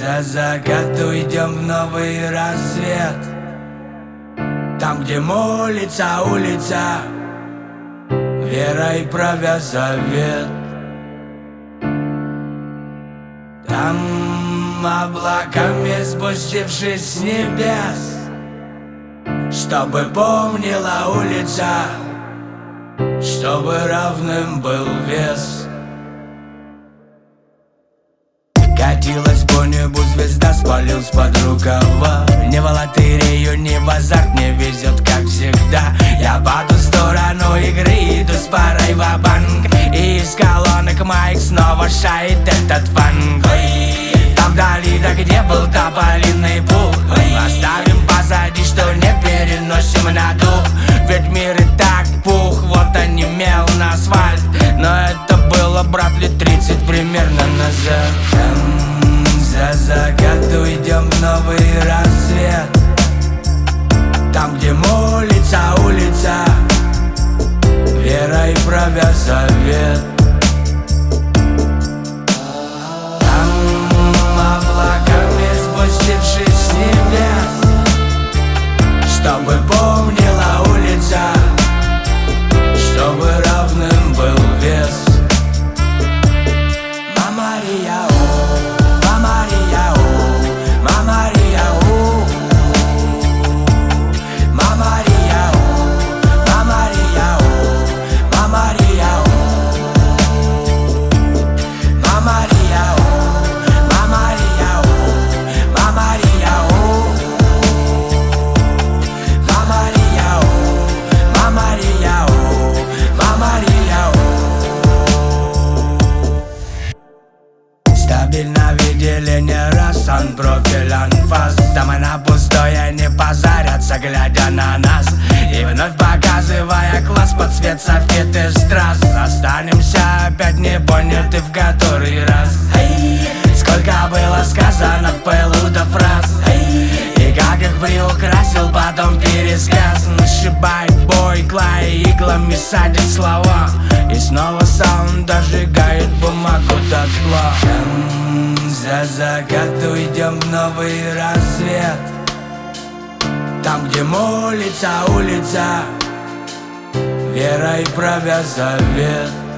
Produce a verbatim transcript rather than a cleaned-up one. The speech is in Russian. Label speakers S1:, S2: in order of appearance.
S1: За закат уйдем в новый рассвет, там, где молится улица, верой правя завет. Там, облаками спустившись с небес, чтобы помнила улица, чтобы равным был вес. Катилась по небу звезда, спалил с-под рукава. Не в лотерею, не в азарт, мне везет, как всегда. Я по ту сторону игры иду с парой ва-банк, и из колонок моих снова шает этот фанк. Там вдали, да где был тополиный пух, оставим позади, что не переносим на дух. Ведь мир и так пух, вот онемел на асфальт, но это было, брат, лет тридцать примерно назад. Там, за закат уйдем в новый рассвет, там, где молится улица, верой правя завет. Спустившись с небес, чтобы помнила улица, чтобы равным был вес. Мама-рия, о, мама-рия, о, мама-рия, о, мама-рия, о, мама-рия, о, мама-рия, о, мама-рия, о. Стабильно видели не раз сан-профиль анфас. Там и на пустое не позарятся, глядя на нас, и вновь показывая класс под цвет софит и страз. Останемся опять не поняты в который раз. Сколько было сказано в пылу до фраз, и как их приукрасил потом пересказ. Сшибает бой, клай иглами садит слова, и снова саунд дожигает бумагу дотла. Там, за закат уйдем в новый рассвет, там, где молится улица, верой правя завет.